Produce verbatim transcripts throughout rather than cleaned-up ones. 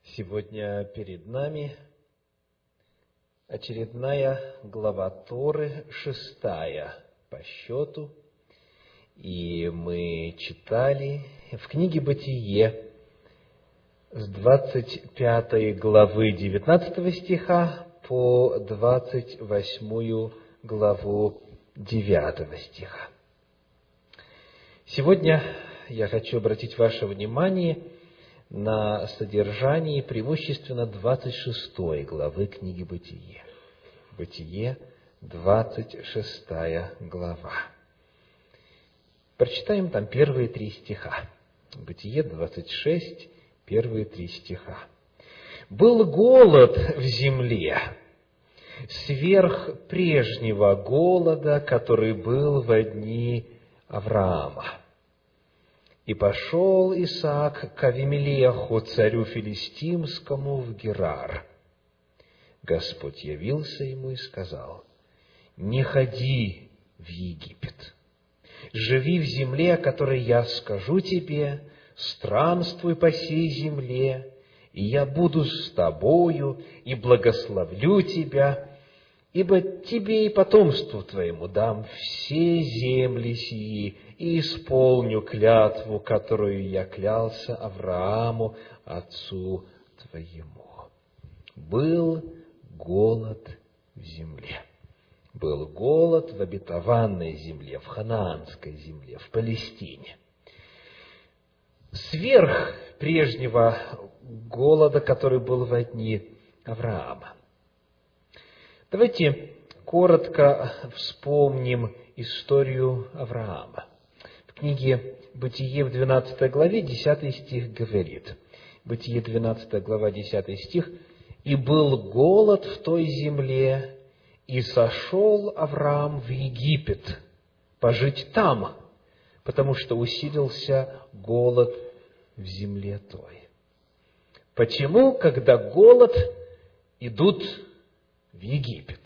Сегодня перед нами очередная глава Торы, шестая по счету, и мы читали в книге «Бытие» с двадцать пятой главы девятнадцатого стиха по двадцать восьмую главу девятого стиха. Сегодня я хочу обратить ваше внимание на содержание преимущественно двадцать шестой главы книги «Бытие». Бытие, двадцать шестая глава. Прочитаем там первые три стиха. Бытие двадцать шесть, первые три стиха. «Был голод в земле, сверх прежнего голода, который был во дни Авраама. И пошел Исаак к Авимелеху, царю филистимскому, в Герар. Господь явился ему и сказал: не ходи в Египет, живи в земле, о которой я скажу тебе, странствуй по сей земле, и я буду с тобою, и благословлю тебя, ибо тебе и потомству твоему дам все земли сии, и исполню клятву, которую я клялся Аврааму, отцу твоему». Был голод в земле. Был голод в обетованной земле, в ханаанской земле, в Палестине. Сверх прежнего голода, который был во дни Авраама. Давайте коротко вспомним историю Авраама. В книге «Бытие» в двенадцатой главе десятый стих говорит. Бытие двенадцатая глава, десятый стих. «И был голод в той земле, и сошел Авраам в Египет, пожить там, потому что усилился голод в земле той». Почему, когда голод, идут в Египет?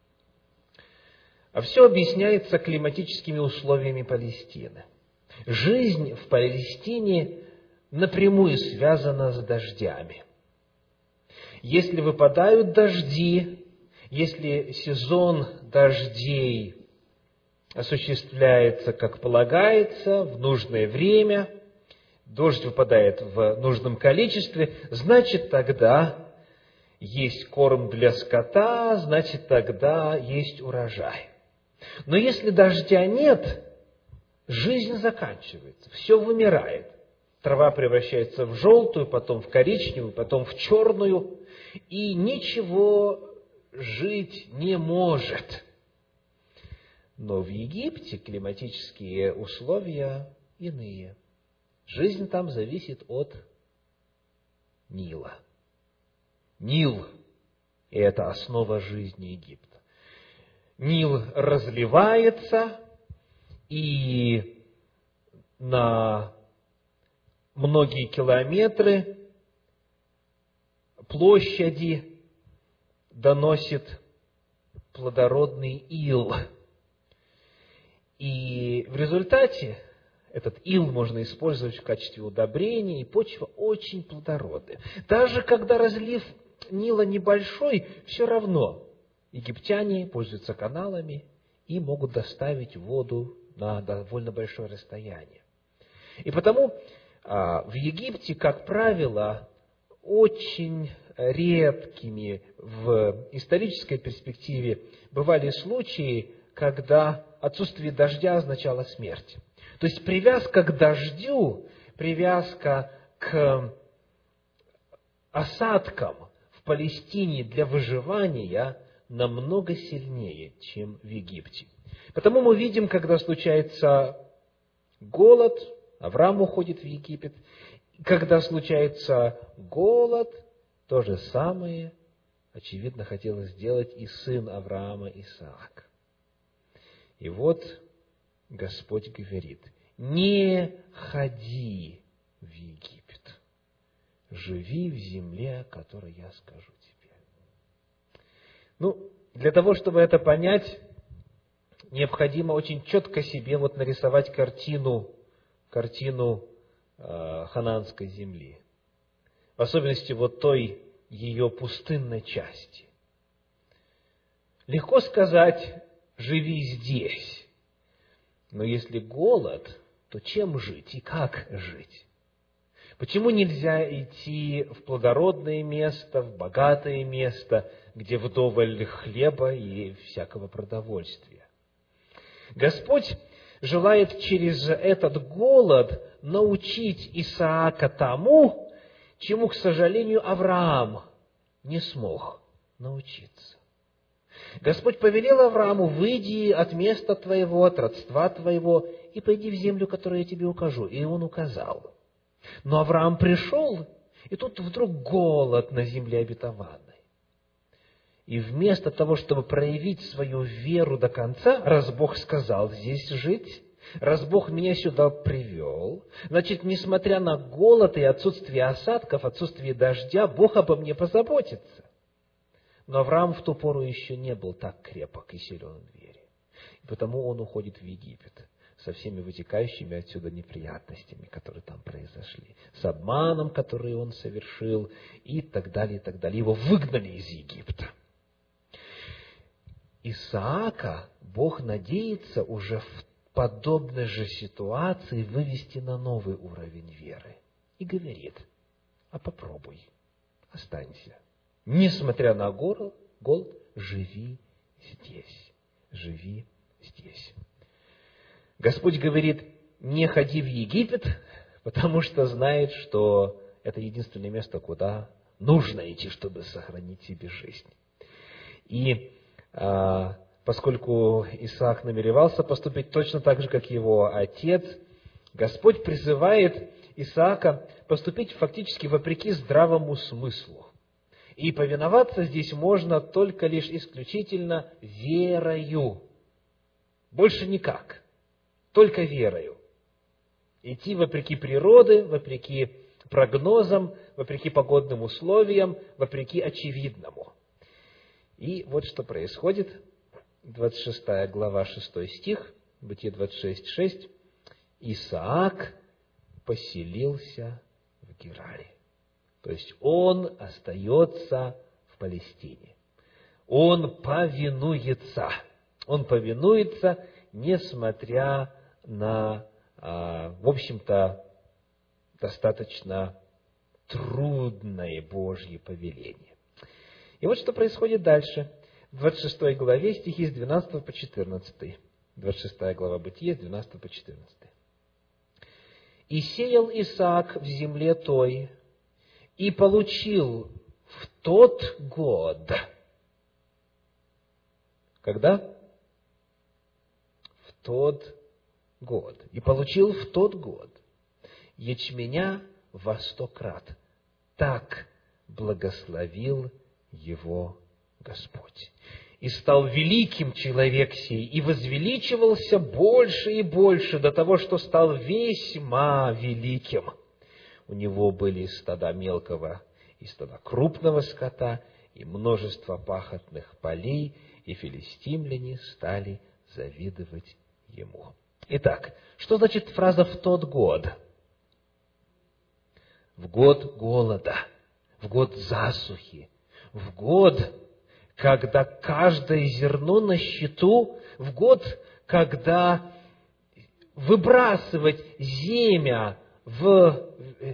А все объясняется климатическими условиями Палестины. Жизнь в Палестине напрямую связана с дождями. Если выпадают дожди, если сезон дождей осуществляется, как полагается, в нужное время, дождь выпадает в нужном количестве, значит, тогда есть корм для скота, значит, тогда есть урожай. Но если дождя нет, жизнь заканчивается, все вымирает. Трава превращается в желтую, потом в коричневую, потом в черную, и ничего жить не может. Но в Египте климатические условия иные. Жизнь там зависит от Нила. Нил – это основа жизни Египта. Нил разливается, и на многие километры площади доносит плодородный ил. И в результате этот ил можно использовать в качестве удобрения, и почва очень плодородная. Даже когда разлив Нила небольшой, все равно египтяне пользуются каналами и могут доставить воду на довольно большое расстояние. И потому а, в Египте, как правило, очень редкими в исторической перспективе бывали случаи, когда отсутствие дождя означало смерть. То есть привязка к дождю, привязка к осадкам в Палестине для выживания намного сильнее, чем в Египте. Потому мы видим, когда случается голод, Авраам уходит в Египет. Когда случается голод, то же самое, очевидно, хотел сделать и сын Авраама Исаак. И вот Господь говорит: не ходи в Египет, живи в земле, о которой я скажу тебе. Ну, для того, чтобы это понять, необходимо очень четко себе вот нарисовать картину, картину э, ханаанской земли. в особенности вот той ее пустынной части. Легко сказать: живи здесь. Но если голод, то чем жить и как жить? Почему нельзя идти в плодородное место, в богатое место, где вдоволь хлеба и всякого продовольствия? Господь желает через этот голод научить Исаака тому, чему, к сожалению, Авраам не смог научиться. Господь повелел Аврааму: выйди от места твоего, от родства твоего, и пойди в землю, которую я тебе укажу. И он указал. Но Авраам пришел, и тут вдруг голод на земле обетованной. И вместо того, чтобы проявить свою веру до конца, раз Бог сказал здесь жить, раз Бог меня сюда привел, значит, несмотря на голод и отсутствие осадков, отсутствие дождя, Бог обо мне позаботится. Но Авраам в ту пору еще не был так крепок и силен в вере. И потому он уходит в Египет со всеми вытекающими отсюда неприятностями, которые там произошли, с обманом, который он совершил, и так далее, и так далее. Его выгнали из Египта. Исаака Бог надеется уже в подобной же ситуации вывести на новый уровень веры. И говорит: а попробуй, останься. Несмотря на голод, голод, живи здесь. Живи здесь. Господь говорит: не ходи в Египет, потому что знает, что это единственное место, куда нужно идти, чтобы сохранить себе жизнь. И а, поскольку Исаак намеревался поступить точно так же, как его отец, Господь призывает Исаака поступить фактически вопреки здравому смыслу. И повиноваться здесь можно только лишь исключительно верою. Больше никак. Только верою. Идти вопреки природе, вопреки прогнозам, вопреки погодным условиям, вопреки очевидному. И вот что происходит. двадцать шестая глава, шестой стих, Бытие двадцать шесть, шесть. Исаак поселился в Гераре. То есть он остается в Палестине. Он повинуется. Он повинуется, несмотря на, в общем-то, достаточно трудное Божье повеление. И вот что происходит дальше. В двадцать шестой главе стихи с двенадцатого по четырнадцатый. двадцать шестая глава Бытия, с двенадцатого по четырнадцатый. «И сеял Исаак в земле той, и получил в тот год». Когда? В тот год. «И получил в тот год ячменя во сто крат. Так благословил его Господь. И стал великим человек сей, и возвеличивался больше и больше до того, что стал весьма великим. У него были стада мелкого и стада крупного скота, и множество пахотных полей, и филистимляне стали завидовать ему». Итак, что значит фраза «в тот год»? В год голода, в год засухи, в год, когда каждое зерно на счету, в год, когда выбрасывать семя в,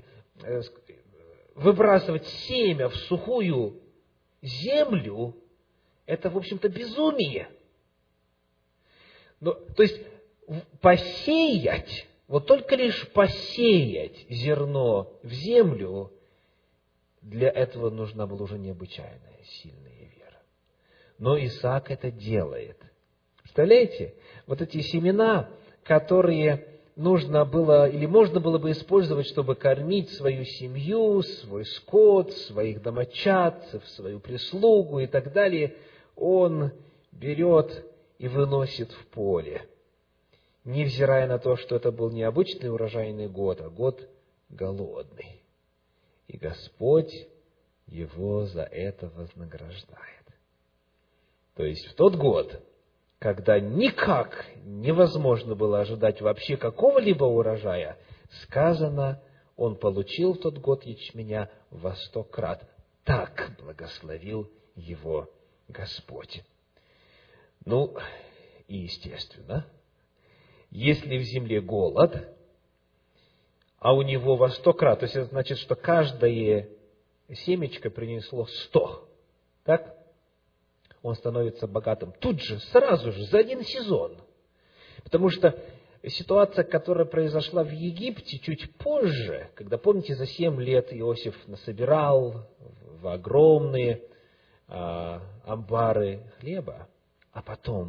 выбрасывать семя в сухую землю, это, в общем-то, безумие. Но, то есть, посеять, вот только лишь посеять зерно в землю, для этого нужна была уже необычайная сильная вера. Но Исаак это делает. Представляете? Вот эти семена, которые нужно было или можно было бы использовать, чтобы кормить свою семью, свой скот, своих домочадцев, свою прислугу и так далее, он берет и выносит в поле, невзирая на то, что это был не обычный урожайный год, а год голодный. И Господь его за это вознаграждает. То есть в тот год, когда никак невозможно было ожидать вообще какого-либо урожая, сказано, он получил в тот год ячменя во сто крат. Так благословил его Господь. Ну, и естественно, если в земле голод, а у него во сто крат, то есть это значит, что каждое семечко принесло сто, так? Он становится богатым тут же, сразу же, за один сезон. Потому что ситуация, которая произошла в Египте чуть позже, когда, помните, за семь лет Иосиф насобирал в огромные а, амбары хлеба, а потом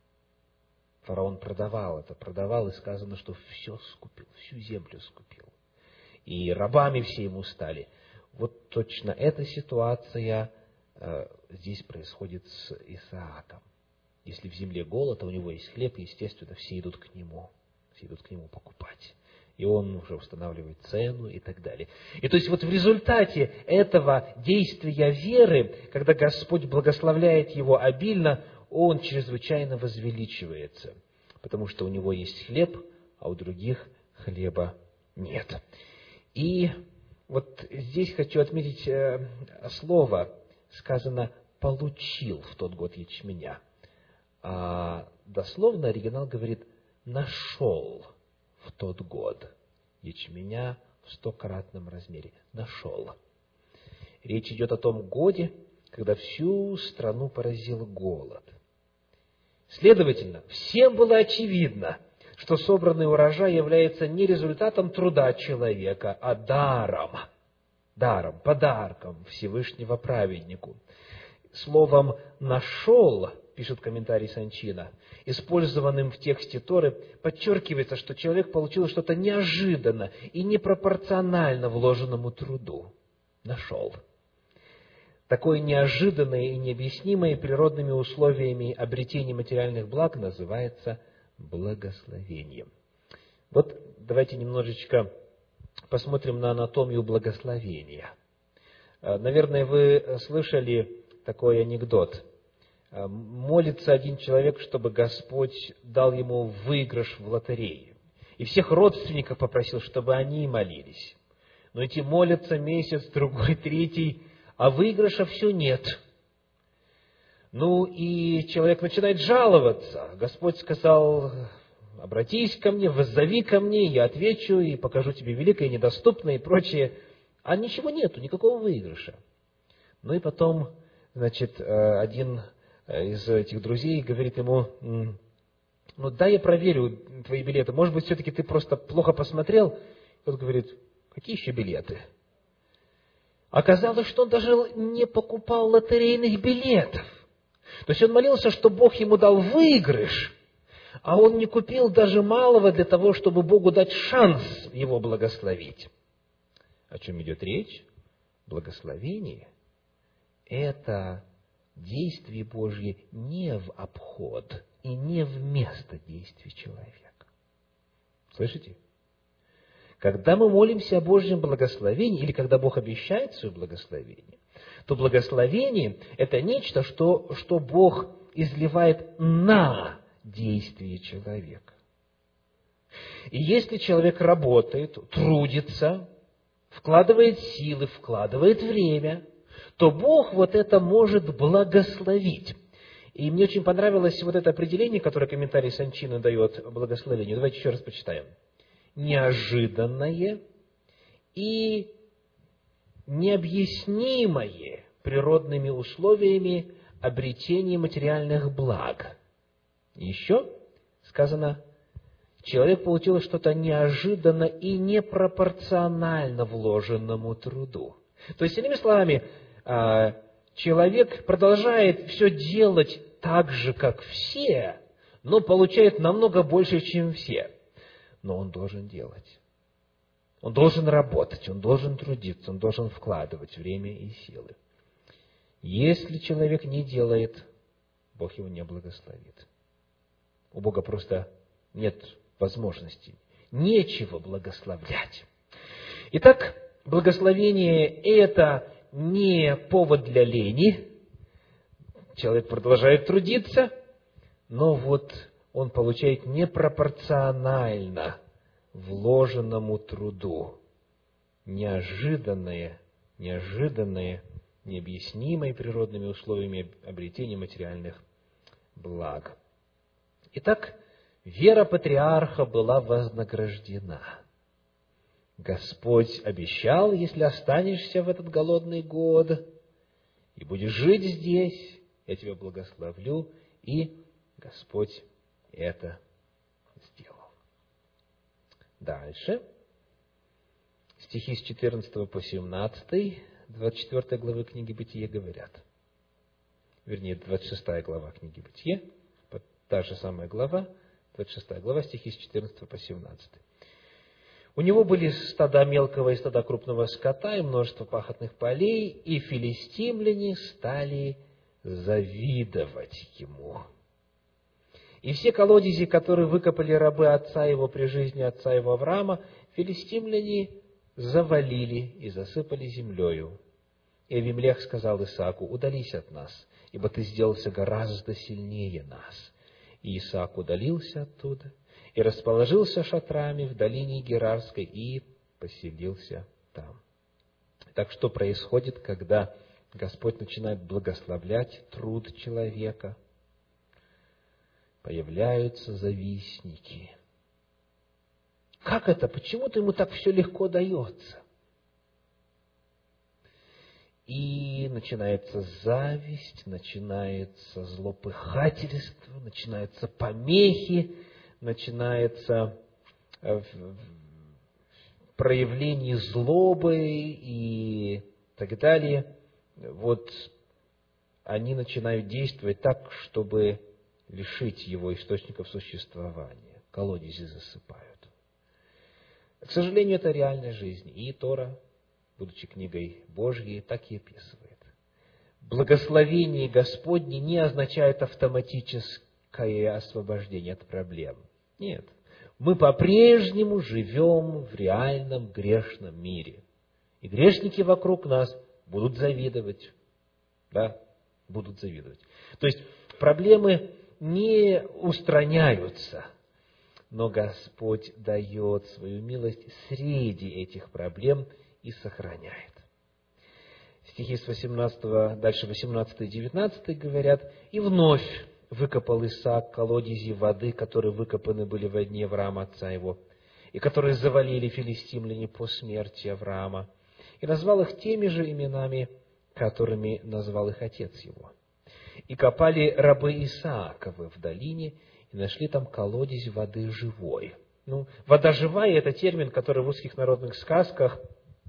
фараон продавал это, продавал, и сказано, что все скупил, всю землю скупил. И рабами все ему стали. Вот точно эта ситуация э, здесь происходит с Исааком. Если в земле голод, а у него есть хлеб, естественно, все идут к нему, все идут к нему покупать. И он уже устанавливает цену и так далее. И то есть вот в результате этого действия веры, когда Господь благословляет его обильно, он чрезвычайно возвеличивается, потому что у него есть хлеб, а у других хлеба нет. И вот здесь хочу отметить э, слово, сказано «получил в тот год ячменя». А дословно оригинал говорит «нашел в тот год ячменя в стократном размере». Нашел. Речь идет о том годе, когда всю страну поразил голод. Следовательно, всем было очевидно, что собранный урожай является не результатом труда человека, а даром, даром, подарком Всевышнего праведнику. Словом «нашел», пишет комментарий Санчина, использованным в тексте Торы, подчеркивается, что человек получил что-то неожиданно и непропорционально вложенному труду. Нашел. Такое неожиданное и необъяснимое природными условиями обретение материальных благ называется благословением. Вот давайте немножечко посмотрим на анатомию благословения. Наверное, вы слышали такой анекдот. Молится один человек, чтобы Господь дал ему выигрыш в лотерее. И всех родственников попросил, чтобы они молились. Но эти молятся месяц, другой, третий, а выигрыша все нет. Ну, и человек начинает жаловаться. Господь сказал: обратись ко мне, воззови ко мне, я отвечу и покажу тебе великое и недоступное и прочее. А ничего нету, никакого выигрыша. Ну и потом, значит, один из этих друзей говорит ему: ну, дай я проверю твои билеты, может быть, все-таки ты просто плохо посмотрел. Тот говорит: какие еще билеты? Оказалось, что он даже не покупал лотерейных билетов. То есть он молился, что Бог ему дал выигрыш, а он не купил даже малого для того, чтобы Богу дать шанс его благословить. О чем идет речь? Благословение – это действие Божье не в обход и не вместо действий человека. Слышите? Когда мы молимся о Божьем благословении, или когда Бог обещает свое благословение, то благословение – это нечто, что, что Бог изливает на действие человека. И если человек работает, трудится, вкладывает силы, вкладывает время, то Бог вот это может благословить. И мне очень понравилось вот это определение, которое комментарий Санчина дает благословению. Давайте еще раз почитаем. Неожиданное и необъяснимое природными условиями обретение материальных благ. Еще сказано, человек получил что-то неожиданно и непропорционально вложенному труду. То есть, иными словами, человек продолжает все делать так же, как все, но получает намного больше, чем все. Но он должен делать. Он должен работать, он должен трудиться, он должен вкладывать время и силы. Если человек не делает, Бог его не благословит. У Бога просто нет возможности, нечего благословлять. Итак, благословение – это не повод для лени. Человек продолжает трудиться, но вот он получает непропорционально вложенному труду. неожиданное, неожиданное, необъяснимое природными условиями обретения материальных благ. Итак, вера патриарха была вознаграждена. Господь обещал, если останешься в этот голодный год и будешь жить здесь, я тебя благословлю, и Господь это сделал. Дальше. Стихи с четырнадцатого по семнадцатый, двадцать четвёртой главы книги Бытие говорят. Вернее, двадцать шестая глава книги Бытие, та же самая глава, двадцать шестая глава, стихи с четырнадцатого по семнадцатый. У него были стада мелкого и стада крупного скота и множество пахотных полей, и филистимляне стали завидовать ему. И все колодези, которые выкопали рабы отца его при жизни отца его Авраама, филистимляне завалили и засыпали землею. И Авимелех сказал Исааку: удались от нас, ибо ты сделался гораздо сильнее нас. И Исаак удалился оттуда и расположился шатрами в долине Герарской и поселился там. Так что происходит, когда Господь начинает благословлять труд человека? Появляются завистники. Как это? Почему-то ему так все легко дается. И начинается зависть, начинается злопыхательство, начинаются помехи, начинается проявление злобы и так далее. Вот они начинают действовать так, чтобы лишить его источников существования. Колодези засыпают. К сожалению, это реальная жизнь. И Тора, будучи книгой Божьей, так и описывает. Благословение Господне не означает автоматическое освобождение от проблем. Нет. Мы по-прежнему живем в реальном грешном мире. И грешники вокруг нас будут завидовать. Да, будут завидовать. То есть, проблемы не устраняются, но Господь дает свою милость среди этих проблем и сохраняет. Стихи с восемнадцатого, дальше восемнадцатый и девятнадцатый говорят: «И вновь выкопал Исаак колодези воды, которые выкопаны были во дне Авраама, отца его, и которые завалили филистимляне по смерти Авраама, и назвал их теми же именами, которыми назвал их отец его. И копали рабы Исааковы в долине, и нашли там колодезь воды живой». Ну, вода живая – это термин, который в русских народных сказках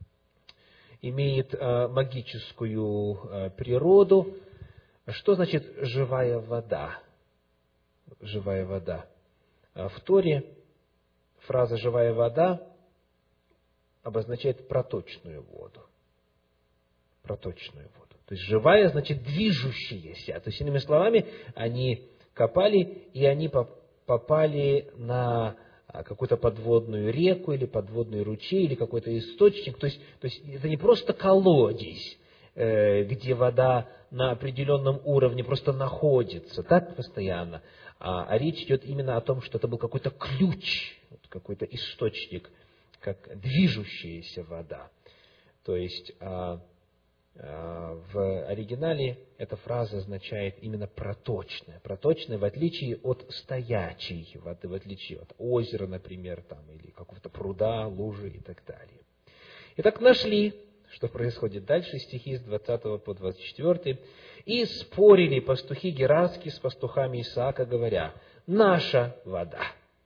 имеет э, магическую э, природу. Что значит живая вода? Живая вода. В Торе фраза «живая вода» обозначает проточную воду. Проточную воду. То есть живая значит движущаяся. То есть, иными словами, они копали, и они попали на какую-то подводную реку, или подводный ручей, или какой-то источник. То есть, то есть это не просто колодезь, где вода на определенном уровне просто находится, так, постоянно, а, а речь идет именно о том, что это был какой-то ключ, какой-то источник, как движущаяся вода. То есть а, а, в оригинале эта фраза означает именно проточная. Проточная в отличие от стоячей воды, в отличие от озера, например, там, или какого-то пруда, лужи и так далее. Итак, нашли, что происходит дальше, стихи с двадцатого по двадцать четвёртый. «И спорили пастухи герарские с пастухами Исаака, говоря: наша вода.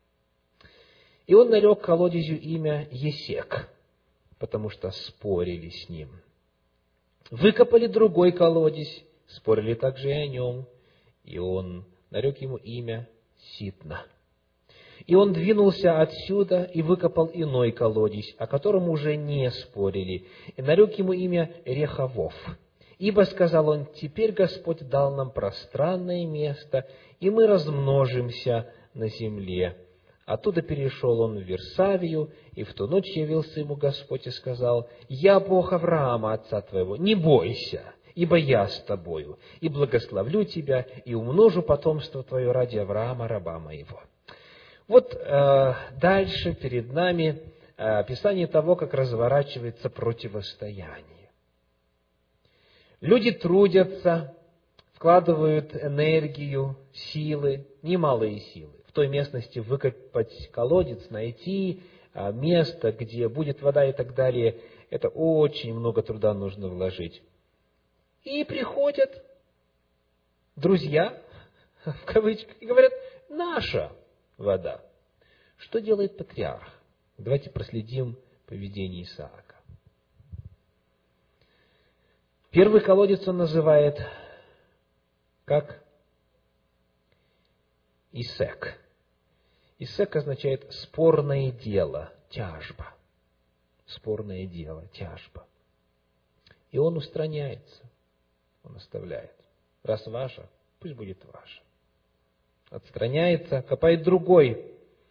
И он нарек колодезю имя Есек, потому что спорили с ним. Выкопали другой колодезь, спорили также и о нем, и он нарек ему имя Ситна. И он двинулся отсюда и выкопал иной колодезь, о котором уже не спорили, и нарек ему имя Рехавов. Ибо, сказал он, теперь Господь дал нам пространное место, и мы размножимся на земле. Оттуда перешел он в Версавию, и в ту ночь явился ему Господь и сказал: я Бог Авраама, отца твоего, не бойся, ибо я с тобою, и благословлю тебя, и умножу потомство твое ради Авраама, раба моего». Вот э, дальше перед нами описание того, как разворачивается противостояние. Люди трудятся, вкладывают энергию, силы, немалые силы, в той местности выкопать колодец, найти место, где будет вода и так далее. Это очень много труда нужно вложить. И приходят друзья, в кавычках, и говорят: наша вода. Что делает патриарх? Давайте проследим поведение Исаака. Первый колодец он называет как Исек. Исек означает спорное дело, тяжба. Спорное дело, тяжба. И он устраняется, он оставляет. Раз ваше, пусть будет ваше. Отстраняется, копает другой.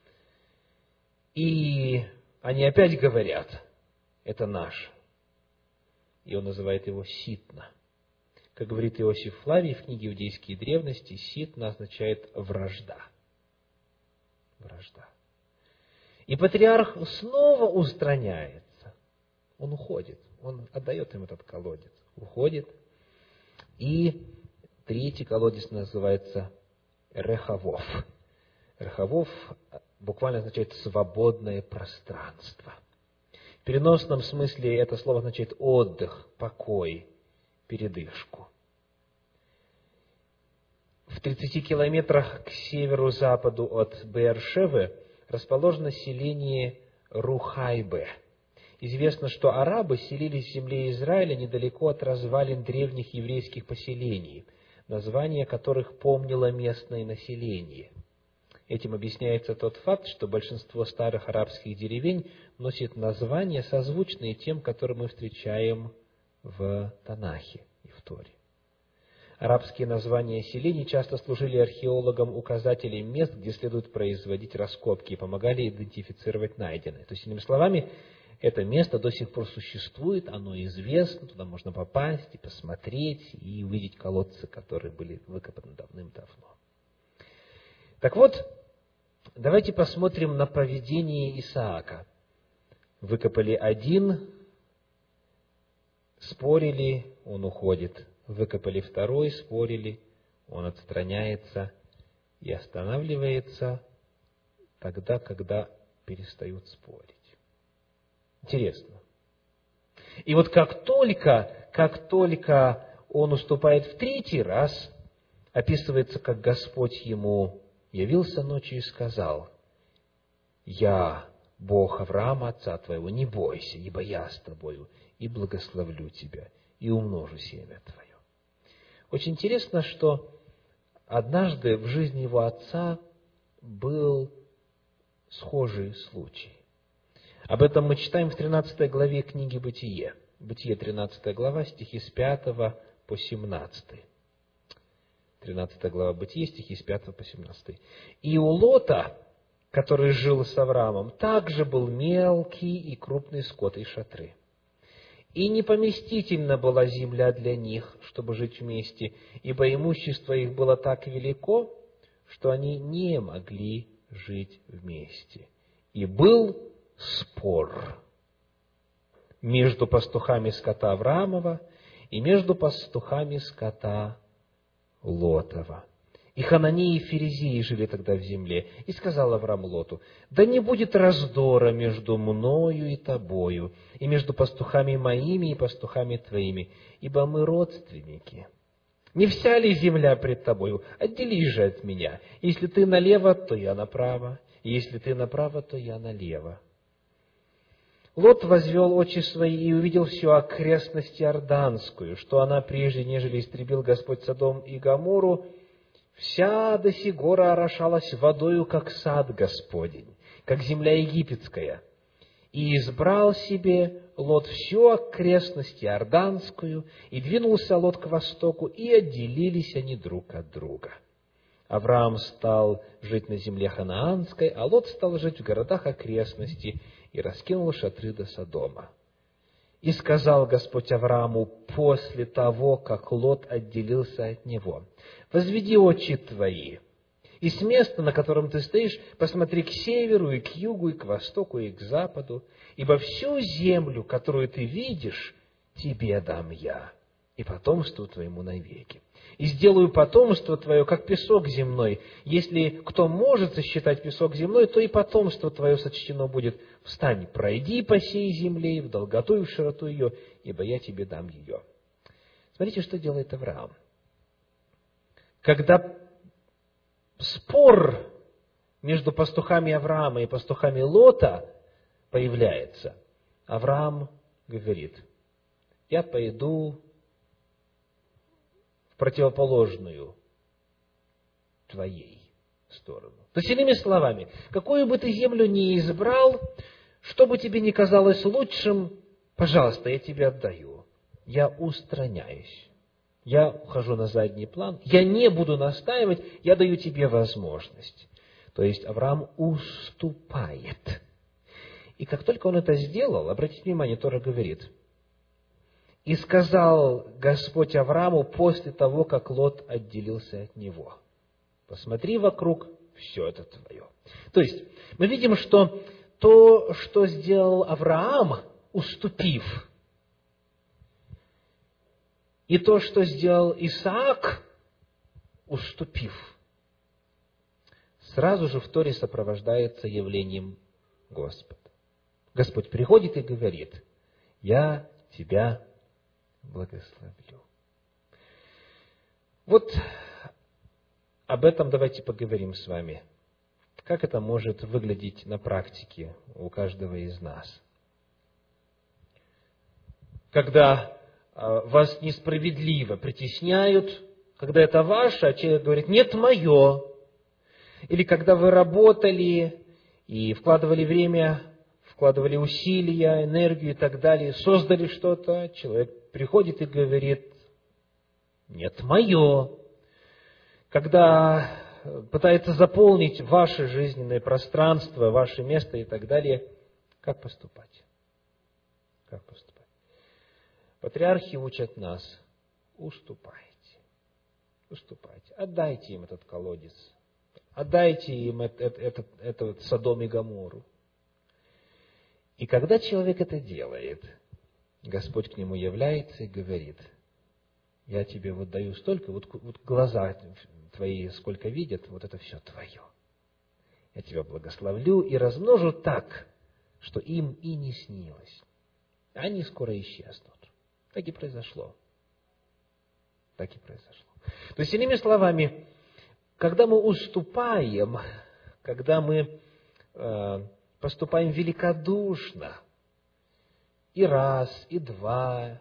И они опять говорят: это наше. И он называет его Ситна. Как говорит Иосиф Флавий в книге «Иудейские древности», Ситна означает вражда. Вражда. И патриарх снова устраняется. Он уходит. Он отдает им этот колодец. Уходит. И третий колодец называется Рехавов. Рехавов буквально означает «свободное пространство». В переносном смысле это слово означает отдых, покой, передышку. В тридцати километрах к северу-западу от Беэр-Шевы расположено селение Рухайбе. Известно, что арабы селились в земле Израиля недалеко от развалин древних еврейских поселений, названия которых помнило местное население. Этим объясняется тот факт, что большинство старых арабских деревень носит названия, созвучные тем, которые мы встречаем в Танахе и в Торе. Арабские названия селений часто служили археологам указателем мест, где следует производить раскопки, и помогали идентифицировать найденное. То есть, иными словами, это место до сих пор существует, оно известно, туда можно попасть и посмотреть, и увидеть колодцы, которые были выкопаны давным-давно. Так вот, давайте посмотрим на поведение Исаака. Выкопали один, спорили, он уходит. Выкопали второй, спорили, он отстраняется и останавливается тогда, когда перестают спорить. Интересно. И вот как только, как только он уступает в третий раз, описывается, как Господь ему явился ночью и сказал: «Я, Бог Авраама, отца твоего, не бойся, ибо я с тобою, и благословлю тебя, и умножу семя твое». Очень интересно, что однажды в жизни его отца был схожий случай. Об этом мы читаем в тринадцатой главе книги «Бытие». Бытие, тринадцатая глава, стихи с пятого по семнадцатый. тринадцатая глава Бытие, стихи с пятого по семнадцатый. «И у Лота, который жил с Авраамом, также был мелкий и крупный скот и шатры. И непоместительна была земля для них, чтобы жить вместе, ибо имущество их было так велико, что они не могли жить вместе. И был спор между пастухами скота Авраамова и между пастухами скота Лотова. И Хананеи и Ферезеи жили тогда в земле. И сказал Авраам Лоту: да не будет раздора между мною и тобою, и между пастухами моими и пастухами твоими, ибо мы родственники. Не вся ли земля пред тобою? Отделись же от меня. Если ты налево, то я направо, и если ты направо, то я налево. Лот возвел очи свои и увидел всю окрестность Иорданскую, что она прежде, нежели истребил Господь Содом и Гоморру, вся до сих гора орошалась водою, как сад Господень, как земля египетская. И избрал себе Лот всю окрестность Иорданскую, и двинулся Лот к востоку, и отделились они друг от друга. Авраам стал жить на земле ханаанской, а Лот стал жить в городах окрестности, и раскинул шатры до Содома. И сказал Господь Аврааму после того, как Лот отделился от него: возведи очи твои И с места, на котором ты стоишь, посмотри к северу, и к югу, и к востоку, и к западу, ибо всю землю, которую ты видишь, тебе дам я, и потомству твоему навеки. И сделаю потомство твое, как песок земной. Если кто может сосчитать песок земной, то и потомство твое сочтено будет. Встань, пройди по сей земле, в долготу и в широту ее, ибо я тебе дам ее». Смотрите, что делает Авраам. Когда спор между пастухами Авраама и пастухами Лота появляется, Авраам говорит: «Я пойду в противоположную твоей сторону». То есть, иными словами, какую бы ты землю ни избрал, что бы тебе ни казалось лучшим, пожалуйста, я тебе отдаю. Я устраняюсь. Я ухожу на задний план. Я не буду настаивать, я даю тебе возможность. То есть, Авраам уступает. И как только он это сделал, обратите внимание, Тора говорит: «И сказал Господь Аврааму после того, как Лот отделился от него: посмотри вокруг, все это твое». То есть, мы видим, что то, что сделал Авраам, уступив, и то, что сделал Исаак, уступив, сразу же в Торе сопровождается явлением Господа. Господь приходит и говорит: «Я тебя благословлю». Вот об этом давайте поговорим с вами. Как это может выглядеть на практике у каждого из нас? Когда вас несправедливо притесняют, когда это ваше, а человек говорит: «Нет, мое». Или когда вы работали и вкладывали время, вкладывали усилия, энергию и так далее, создали что-то, человек приходит и говорит: «Нет, мое». Когда пытается заполнить ваше жизненное пространство, ваше место и так далее, как поступать? Как поступать? Патриархи учат нас: уступайте, уступайте, отдайте им этот колодец, отдайте им этот, этот, этот Содом и Гоморру. И когда человек это делает, Господь к нему является и говорит: «Я тебе вот даю столько, вот, вот глаза твои сколько видят, вот это все твое. Я тебя благословлю и размножу так, что им и не снилось. Они скоро исчезнут». Так и произошло. Так и произошло. То есть, иными словами, когда мы уступаем, когда мы э, поступаем великодушно, и раз, и два,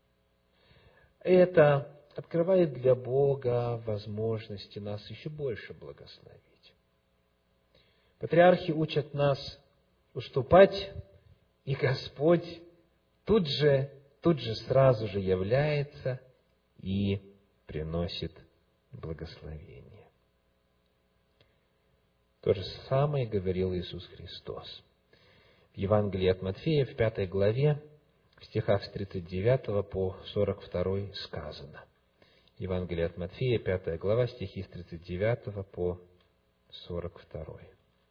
это открывает для Бога возможности нас еще больше благословить. Патриархи учат нас уступать, и Господь тут же, тут же сразу же является и приносит благословение. То же самое говорил Иисус Христос. В Евангелии от Матфея, в пятой главе, в стихах с тридцать девятого по сорок второй сказано. Евангелие от Матфея, пятая глава, стихи с тридцать девятого по сорок второй.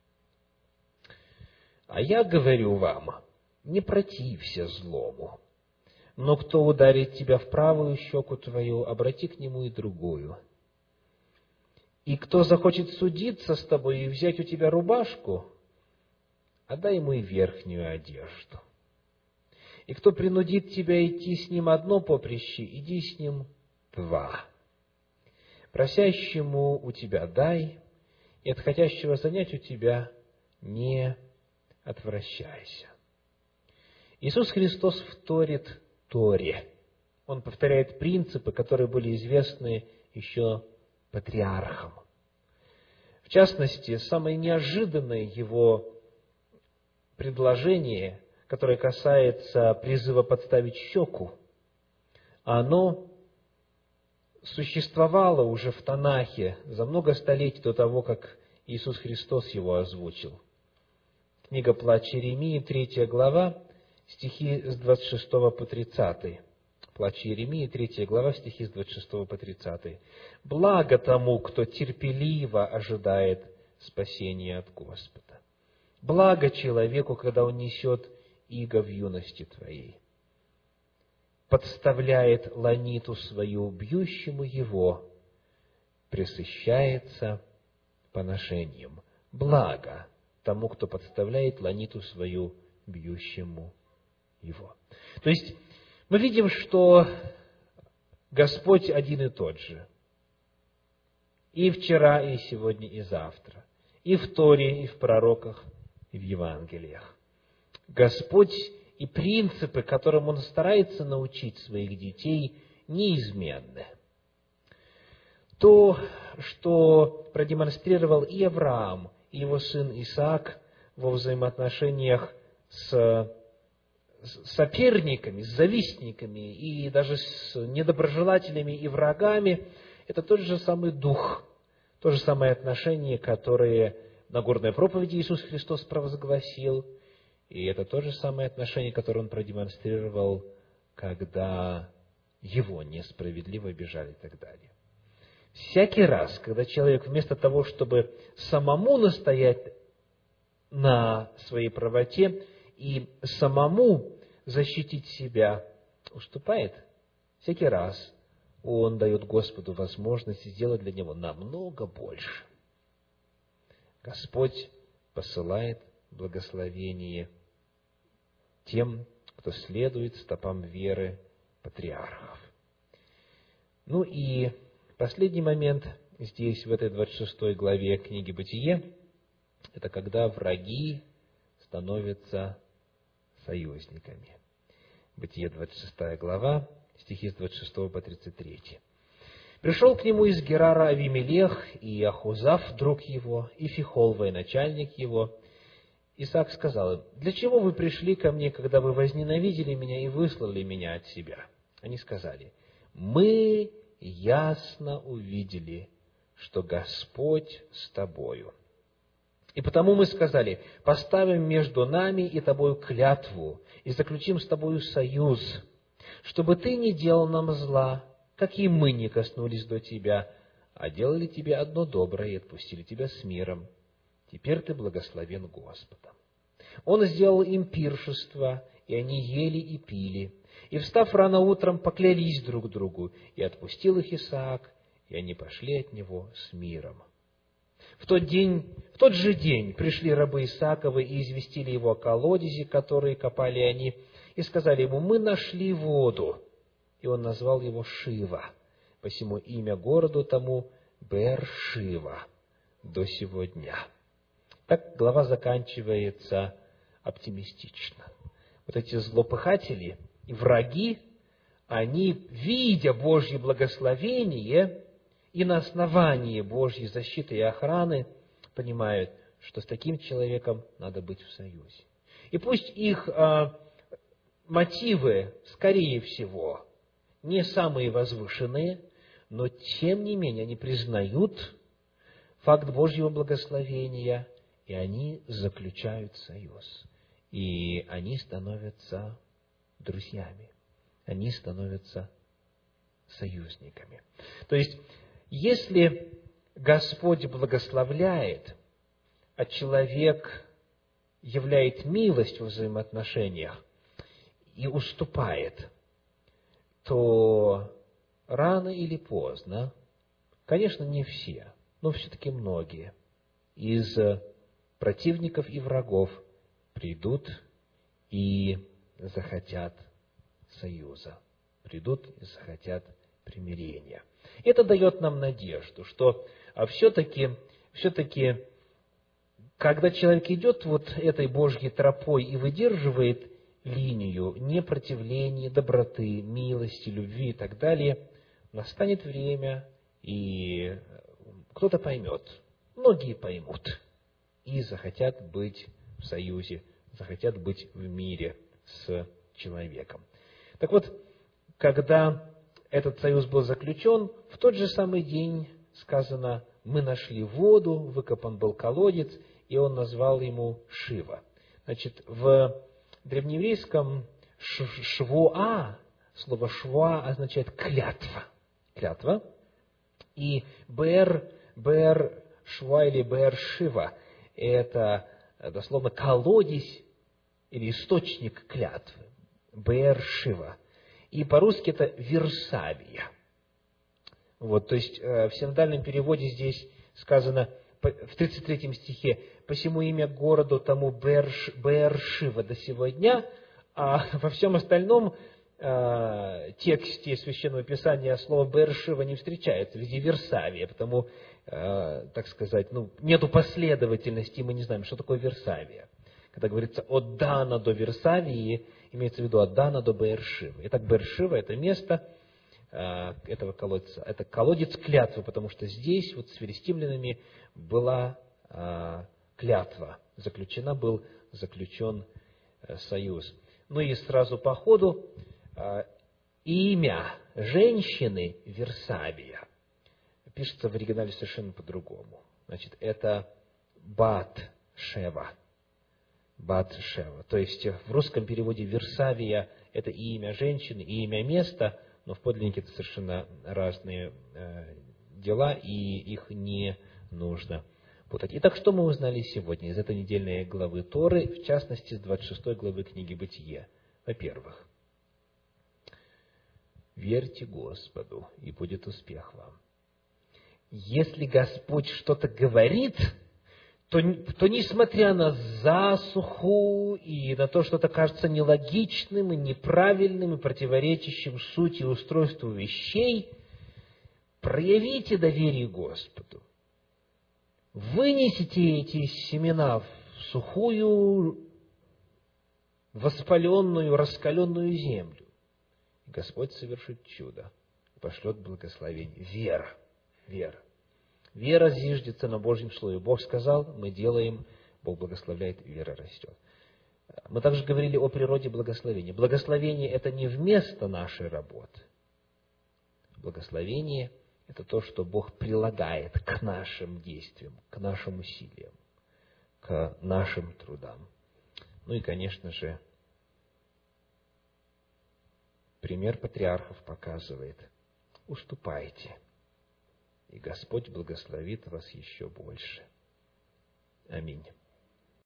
«А я говорю вам, не протився злому, но кто ударит тебя в правую щеку твою, обрати к нему и другую. И кто захочет судиться с тобой и взять у тебя рубашку, отдай ему и верхнюю одежду. И кто принудит тебя идти с ним одно поприще, иди с ним два. Просящему у тебя дай, и от хотящего занять у тебя не отвращайся». Иисус Христос вторит Торе. Он повторяет принципы, которые были известны еще патриархам. В частности, самое неожиданное его предложение, которое касается призыва подставить щеку, оно существовало уже в Танахе за много столетий до того, как Иисус Христос его озвучил. Книга «Плач Иеремии», третья глава, стихи с двадцать шестого по тридцатый. Плач Иеремии, третья глава, стихи с двадцать шестого по тридцатый. «Благо тому, кто терпеливо ожидает спасения от Господа. Благо человеку, когда он несет иго в юности твоей, подставляет ланиту свою бьющему его, пресыщается поношением. Благо тому, кто подставляет ланиту свою бьющему его». То есть, мы видим, что Господь один и тот же. И вчера, и сегодня, и завтра. И в Торе, и в пророках, и в Евангелиях. Господь и принципы, которым Он старается научить своих детей, неизменны. То, что продемонстрировал и Авраам, и его сын Исаак во взаимоотношениях с соперниками, с завистниками и даже с недоброжелателями и врагами, это тот же самый дух, то же самое отношение, которое на Нагорной проповеди Иисус Христос провозгласил, и это то же самое отношение, которое Он продемонстрировал, когда Его несправедливо обижали и так далее. Всякий раз, когда человек вместо того, чтобы самому настоять на своей правоте и самому защитить себя, уступает, всякий раз он дает Господу возможность сделать для него намного больше. Господь посылает благословение тем, кто следует стопам веры патриархов. Ну и последний момент здесь, в этой двадцать шестой главе книги «Бытие», это когда враги становятся союзниками. Бытие, двадцать шестая глава, стихи с двадцать шестого по тридцать третий. «Пришел к нему из Герара Авимелех, и Ахузав, друг его, и Фихол, военачальник его. Исаак сказал им: для чего вы пришли ко мне, когда вы возненавидели меня и выслали меня от себя? Они сказали: мы ясно увидели, что Господь с тобою. И потому мы сказали: поставим между нами и тобою клятву, и заключим с тобою союз, чтобы ты не делал нам зла, как и мы не коснулись до тебя, а делали тебе одно доброе и отпустили тебя с миром. Теперь ты благословен Господом. Он сделал им пиршество, и они ели и пили. И, встав рано утром, поклялись друг другу, и отпустил их Исаак, и они пошли от него с миром. В тот день, в тот же день пришли рабы Исааковы и известили его о колодезе, который копали они, и сказали ему: мы нашли воду. И он назвал его Шива, посему имя городу тому Беэр-Шива до сего дня. Так глава заканчивается оптимистично. Вот эти злопыхатели и враги, они, видя Божье благословение и на основании Божьей защиты и охраны, понимают, что с таким человеком надо быть в союзе. И пусть их а, мотивы, скорее всего, не самые возвышенные, но тем не менее они признают факт Божьего благословения, и они заключают союз. И они становятся друзьями, они становятся союзниками. То есть, если Господь благословляет, а человек являет милость во взаимоотношениях и уступает, то рано или поздно, конечно, не все, но все-таки многие из противников и врагов придут и захотят союза, придут и захотят примирения. Это дает нам надежду, что все-таки, все-таки, когда человек идет вот этой Божьей тропой и выдерживает линию непротивления, доброты, милости, любви и так далее, настанет время, и кто-то поймет, многие поймут, и захотят быть в союзе, захотят быть в мире с человеком. Так вот, когда этот союз был заключен, в тот же самый день сказано: мы нашли воду, выкопан был колодец, и он назвал ему Шива. Значит, в древнееврейском швуа слово «шва» означает «клятва». Клятва. И «бер», «бер шва» или «бер шива» — это дословно колодец или источник клятвы. «Бер шива». И по-русски это «Версавия». Вот, то есть в синодальном переводе здесь сказано в тридцать третьем стихе: «Посему имя городу тому Беэр-Шива до сего дня», а во всем остальном э, тексте Священного Писания слово Беэр-Шива не встречается, везде Версавия, потому, э, так сказать, ну, нету последовательности, мы не знаем, что такое Версавия. Когда говорится «от Дана до Версавии», имеется в виду «от Дана до Беэр-Шивы». Итак, Беэр-Шива — это место э, этого колодца, это колодец клятвы, потому что здесь вот с филистимлянами была э, клятва, заключена, был заключен э, союз. Ну и сразу по ходу э, имя женщины Версавия пишется в оригинале совершенно по-другому. Значит, это Бат-Шева. Бат-Шева. То есть в русском переводе Версавия — это и имя женщины, и имя места, но в подлиннике это совершенно разные э, дела, и их не нужно путать. Итак, что мы узнали сегодня из этой недельной главы Торы, в частности, с двадцать шестой главы книги Бытие? Во-первых, верьте Господу, и будет успех вам. Если Господь что-то говорит, то, то несмотря на засуху и на то, что это кажется нелогичным и неправильным и противоречащим сути и устройству вещей, проявите доверие Господу. Вынесите эти семена в сухую, воспаленную, раскаленную землю. И Господь совершит чудо, пошлет благословение. Вера, вера. Вера зиждется на Божьем Слове. Бог сказал, мы делаем, Бог благословляет, вера растет. Мы также говорили о природе благословения. Благословение – это не вместо нашей работы. Благословение – это то, что Бог прилагает к нашим действиям, к нашим усилиям, к нашим трудам. Ну и, конечно же, пример патриархов показывает: уступайте, и Господь благословит вас еще больше. Аминь.